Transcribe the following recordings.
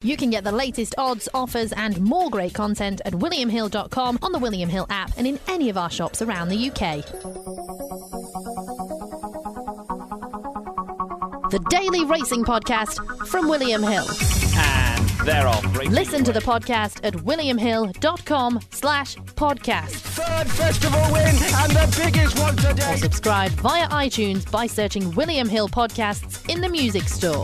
You can get the latest odds, offers and more great content at williamhill.com, on the William Hill app and in any of our shops around the UK. The Daily Racing Podcast from William Hill. And they're off. Listen to the podcast at williamhill.com/podcast. Third festival win and the biggest one today. Or subscribe via iTunes by searching William Hill Podcasts in the music store.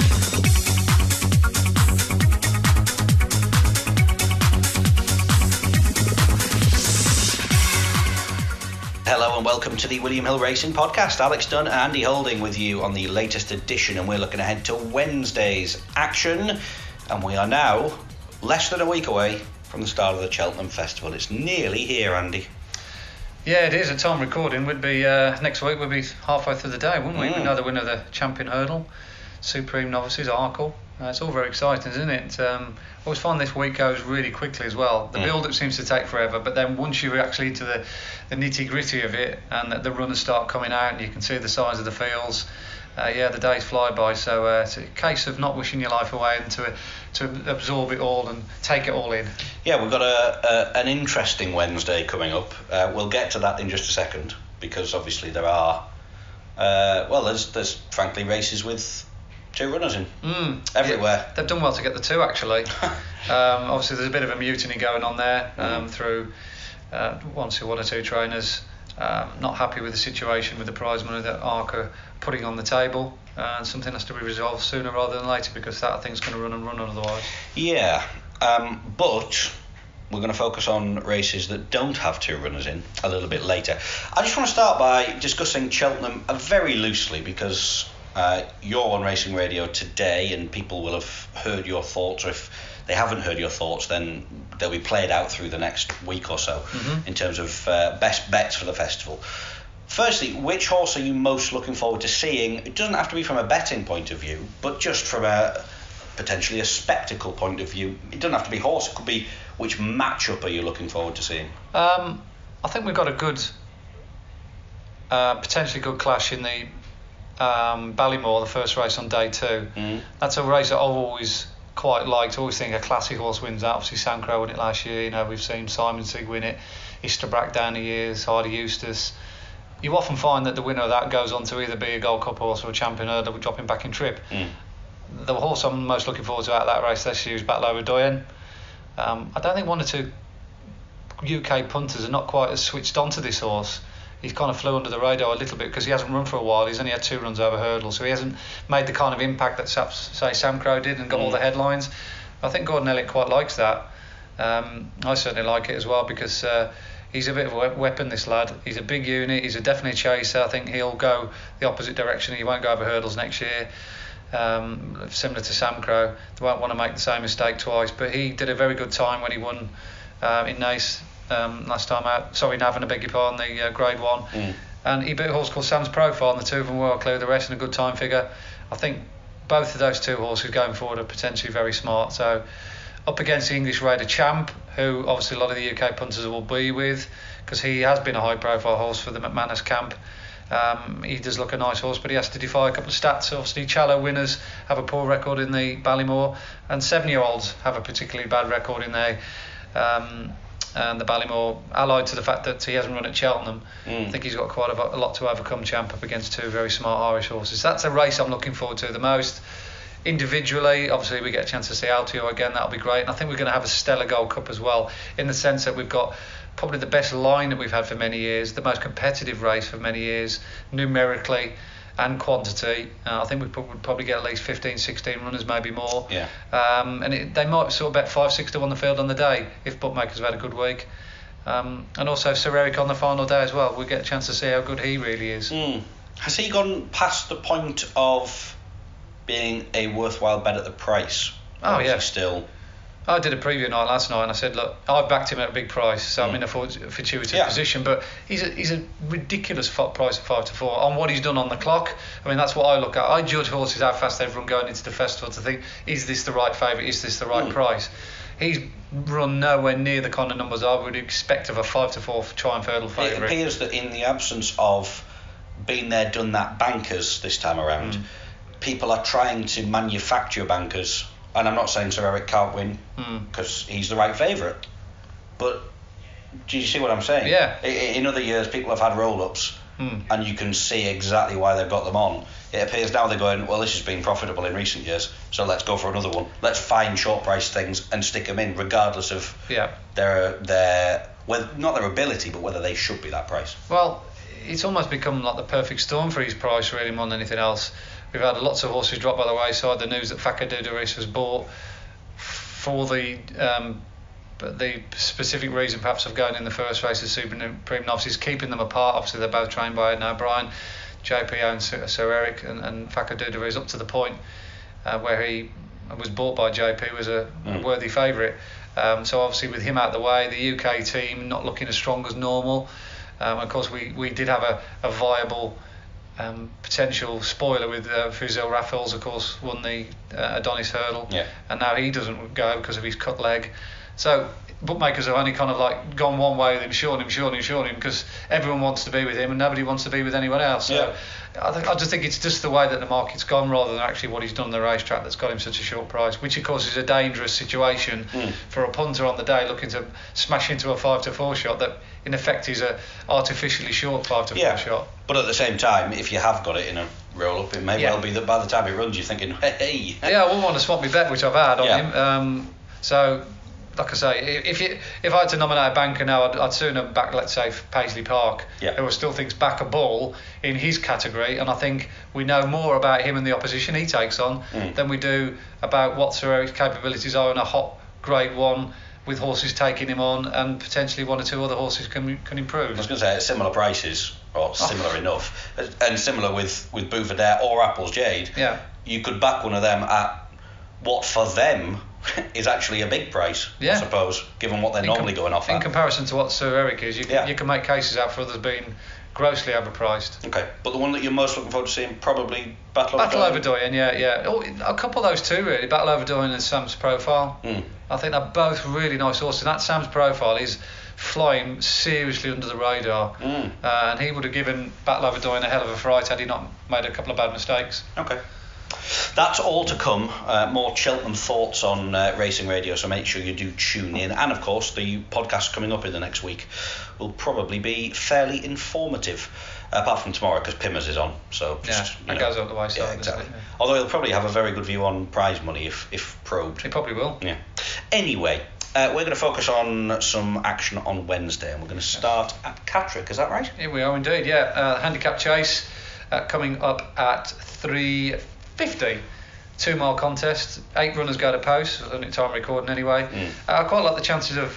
Hello and welcome to the William Hill Racing Podcast. Alex Dunn, Andy Holding with you on the latest edition, and we're looking ahead to Wednesday's action. And we are now less than a week away from the start of the Cheltenham Festival. It's nearly here, Andy. Yeah, it is. At time recording, we'd be next week. We'd be halfway through the day, wouldn't we? We know the winner of the Champion Hurdle, Supreme Novices, Arkle. It's all very exciting, isn't it? I always find this week goes really quickly as well. The build-up seems to take forever, but then once you're actually into the nitty-gritty of it and the runners start coming out and you can see the size of the fields, the days fly by. So it's a case of not wishing your life away and to absorb it all and take it all in. Yeah, we've got an interesting Wednesday coming up. We'll get to that in just a second, because obviously there are, there's frankly races with two runners in everywhere. Yeah, they've done well to get the two, actually. Obviously there's a bit of a mutiny going on there through one or two trainers not happy with the situation with the prize money that ARC are putting on the table, and something has to be resolved sooner rather than later, because that thing's going to run and run otherwise. Yeah, but we're going to focus on races that don't have two runners in a little bit later. I just want to start by discussing Cheltenham very loosely, because you're on Racing Radio today and people will have heard your thoughts, or if they haven't heard your thoughts, then they'll be played out through the next week or so in terms of best bets for the festival. Firstly, which horse are you most looking forward to seeing? It doesn't have to be from a betting point of view, but just from potentially a spectacle point of view. It doesn't have to be horse, it could be which matchup are you looking forward to seeing? I think we've got a good, potentially good clash in the Ballymore, the first race on day 2. That's a race that I've always quite liked. I always think a classic horse wins that. Obviously Sam Crow won it last year, we've seen Simon Sig win it, Istabrack down the years, Hardy Eustace. You often find that the winner of that goes on to either be a Gold Cup horse or a Champion Hurdle, dropping back in trip. The horse I'm most looking forward to out of that race this year is Battle Over Doyen. I don't think one or two UK punters are not quite as switched on to this horse. He's kind of flew under the radar a little bit because he hasn't run for a while. He's only had 2 runs over hurdles, so he hasn't made the kind of impact that, say, Sam Crow did and got all the headlines. I think Gordon Elliott quite likes that. I certainly like it as well, because he's a bit of a weapon, this lad. He's a big unit. He's definitely a chaser. I think he'll go the opposite direction. He won't go over hurdles next year. Similar to Sam Crow, they won't want to make the same mistake twice. But he did a very good time when he won in Naas. Last time out, Navan, I beg your pardon, the Grade 1, and he beat a horse called Sam's Profile, and the two of them well clear the rest in a good time figure. I think both of those two horses going forward are potentially very smart. So up against the English Raider Champ, who obviously a lot of the UK punters will be with, because he has been a high profile horse for the McManus camp. He does look a nice horse, but he has to defy a couple of stats. Obviously Challow winners have a poor record in the Ballymore, and 7-year-olds have a particularly bad record in there. And the Ballymore, allied to the fact that he hasn't run at Cheltenham, I think he's got quite a lot to overcome, Champ, up against 2 very smart Irish horses. That's a race I'm looking forward to the most. Individually, obviously we get a chance to see Altio again, that'll be great. And I think we're going to have a stellar Gold Cup as well, in the sense that we've got probably the best line that we've had for many years, the most competitive race for many years, numerically and quantity. I think we would probably get at least 15, 16 runners, maybe more. And they might sort of bet 5-6 to 1 the field on the day if bookmakers have had a good week. And also Sir Eric on the final day as well. We get a chance to see how good he really is. Has he gone past the point of being a worthwhile bet at the price? Oh, yeah. Is he still... I did a preview night last night and I said, look, I've backed him at a big price, so I'm in a fortuitous position, but he's a ridiculous price of 5 to 4 on what he's done on the clock. I mean, that's what I look at. I judge horses how fast they've run going into the festival to think, is this the right favourite, is this the right price? He's run nowhere near the kind of numbers I would expect of a 5 to 4 Triumph Hurdle favourite. It appears that in the absence of been there, done that bankers this time around, people are trying to manufacture bankers And I'm not saying Sir Eric can't win because he's the right favourite. But do you see what I'm saying? Yeah. In other years, people have had roll-ups and you can see exactly why they've got them on. It appears now they're going, well, this has been profitable in recent years, so let's go for another one. Let's find short price things and stick them in, regardless of their well, not their ability, but whether they should be that price. Well, it's almost become like the perfect storm for his price, really, more than anything else. We've had lots of horses drop by the wayside. The news that Facadudouris was bought for the specific reason, perhaps, of going in the first race as Supreme Novices, keeping them apart. Obviously, they're both trained by Aidan O'Brien. JP owns Sir Eric, and Facadudouris up to the point where he was bought by JP was a worthy favourite. So obviously, with him out the way, the UK team not looking as strong as normal. Of course, we did have a viable potential spoiler with Fuzil Raffles, of course, won the Adonis Hurdle, and now he doesn't go because of his cut leg. So bookmakers have only kind of like gone one way with him, shorting him, because everyone wants to be with him and nobody wants to be with anyone else. So I just think it's just the way that the market's gone rather than actually what he's done on the racetrack that's got him such a short price, which of course is a dangerous situation for a punter on the day looking to smash into a 5-4 shot that in effect is a artificially short 5-4 shot. But at the same time, if you have got it in a roll-up, it may well be that by the time it runs you're thinking, hey. Yeah, I wouldn't want to swap my bet, which I've had on him. So, like I say, if I had to nominate a banker now, I'd sooner back, let's say, Paisley Park, who I still think's back a ball in his category, and I think we know more about him and the opposition he takes on than we do about what Sir Eric's capabilities are in a hot Grade 1 with horses taking him on, and potentially one or two other horses can improve. I was going to say, at similar prices, or similar enough, and similar with Bouffadere or Apples Jade, you could back one of them at what for them is actually a big price, I suppose, given what they're normally going off at. In comparison to what Sir Eric is, you can make cases out for others being grossly overpriced. Okay, but the one that you're most looking forward to seeing, probably Battle Over Doyen, Oh, a couple of those two, really, Battle Over Doyen and Sam's Profile. I think they're both really nice horses, and that Sam's Profile is flying seriously under the radar, and he would have given Battle Over Doyen a hell of a fright had he not made a couple of bad mistakes. Okay. That's all to come. More Cheltenham thoughts on Racing Radio, so make sure you do tune in. And of course, the podcast coming up in the next week will probably be fairly informative, apart from tomorrow because Pimmers is on. So just, that goes out the wayside. Yeah, exactly. Although he'll probably have a very good view on prize money if probed. He probably will. Yeah. Anyway, we're going to focus on some action on Wednesday, and we're going to start at Catterick. Is that right? Here we are indeed. Handicap chase coming up at 3:50, 2 mile contest, 8 runners go to post at the time recording anyway. I quite like the chances of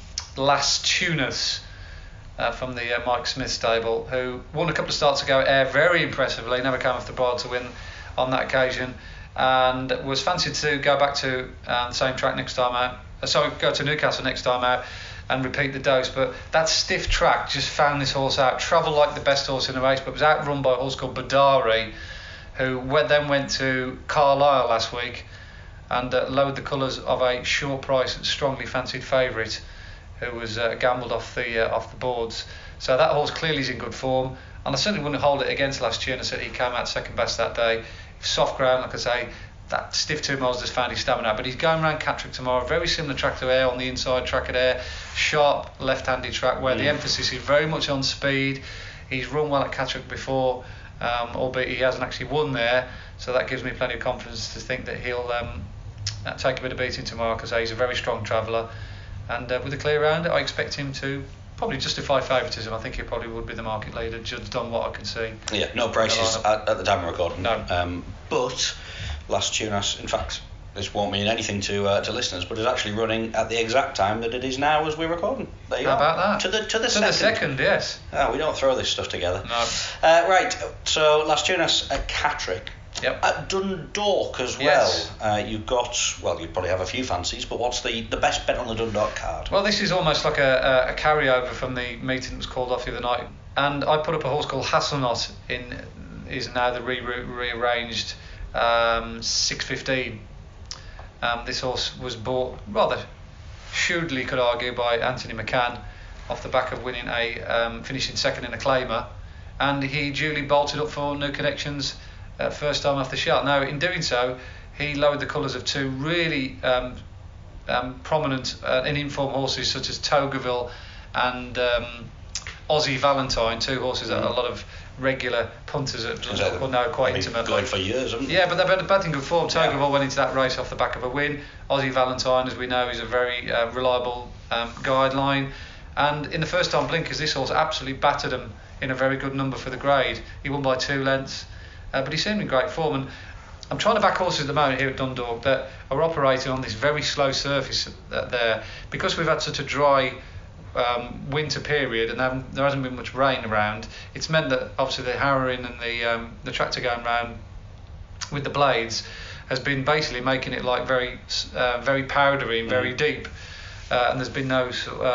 Las Tunas from the Mike Smith stable, who won a couple of starts ago at Ayr very impressively, never came off the bar to win on that occasion, and was fancied to go back to the same track next time out. Go to Newcastle next time out and repeat the dose, but that stiff track just found this horse out. Travelled like the best horse in the race, but was outrun by a horse called Badari, who then went to Carlisle last week and lowered the colours of a short price, strongly fancied favourite, who was gambled off the boards. So that horse clearly is in good form, and I certainly wouldn't hold it against Las Tunas. He came out second best that day. Soft ground, like I say, that stiff 2 miles just found his stamina, but he's going around Catterick tomorrow. Very similar track to Ayr on the inside track at Ayr, sharp left-handed track where the emphasis is very much on speed. He's run well at Catterick before, albeit he hasn't actually won there, so that gives me plenty of confidence to think that he'll take a bit of beating tomorrow, because he's a very strong traveller, and with a clear round I expect him to probably justify favouritism. I think he probably would be the market leader, judged on what I can see. Yeah, no prices at the time of recording. No. But Las Tunas, in fact, this won't mean anything to listeners, but is actually running at the exact time that it is now as we're recording. There you How are. about that? To the second, yes. Oh, we don't throw this stuff together. No. Right, so Las Tunas at Catterick. Yep. At Dundalk as well. Yes. You've got, well, you probably have a few fancies, but what's the best bet on the Dundalk card? Well, this is almost like a carryover from the meeting that was called off the other night, and I put up a horse called Hasselnot is now the rearranged 6:15. This horse was bought rather shrewdly, could argue, by Anthony McCann off the back of winning finishing second in a claimer, and he duly bolted up for New Connections first time off the shot. Now, in doing so, he lowered the colours of two really prominent and informed horses such as Toggerville and Aussie Valentine, two horses that a lot of regular punters will know quite intimately. Going for years, haven't they? Yeah, but they're both in good form. Toggerville went into that race off the back of a win. Aussie Valentine, as we know, is a very reliable guideline. And in the first time blinkers, this horse absolutely battered him in a very good number for the grade. He won by 2 lengths, but he seemed in great form. And I'm trying to back horses at the moment here at Dundalk that are operating on this very slow surface there. Because we've had such a dry winter period and there hasn't been much rain around, it's meant that obviously the harrowing and the tractor going round with the blades has been basically making it like very powdery and very deep, and there's been no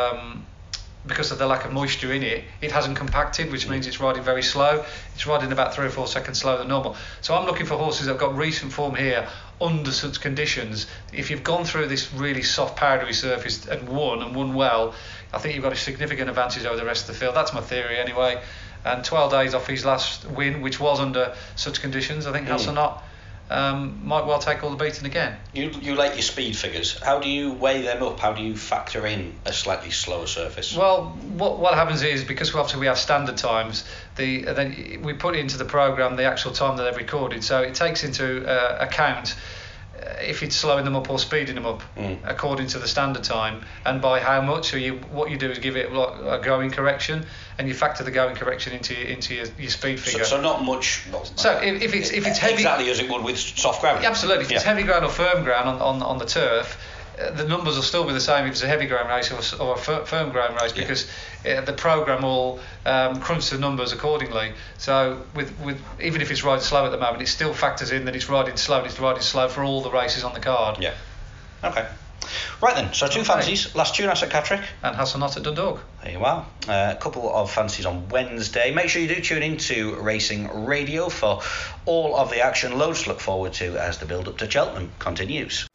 because of the lack of moisture in it, it hasn't compacted, which means it's riding very slow. It's riding about 3 or 4 seconds slower than normal. So I'm looking for horses that have got recent form here under such conditions. If you've gone through this really soft powdery surface and won well, I think you've got a significant advantage over the rest of the field. That's my theory anyway. And 12 days off his last win, which was under such conditions, I think Hasselnot might well take all the beating again. You like your speed figures. How do you weigh them up? How do you factor in a slightly slower surface? Well, what happens is, because obviously we have standard times, then we put into the programme the actual time that they've recorded, so it takes into account if it's slowing them up or speeding them up according to the standard time, and by how much. So what you do is give it a going correction, and you factor the going correction into your speed figure. So not much. So if it's heavy, exactly as it would with soft ground. Absolutely. If it's heavy ground or firm ground on the turf, the numbers will still be the same if it's a heavy ground race or a firm ground race, because the programme will crunch the numbers accordingly. So with even if it's riding slow at the moment, it still factors in that it's riding slow, and it's riding slow for all the races on the card. Yeah. Okay. Right then, so 2 fancies. Lastunas at Catterick. And Hasselnot at Dundalk. There you are. A couple of fancies on Wednesday. Make sure you do tune in to Racing Radio for all of the action. Loads to look forward to as the build-up to Cheltenham continues.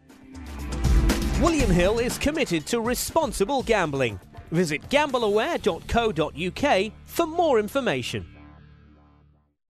William Hill is committed to responsible gambling. Visit gambleaware.co.uk for more information.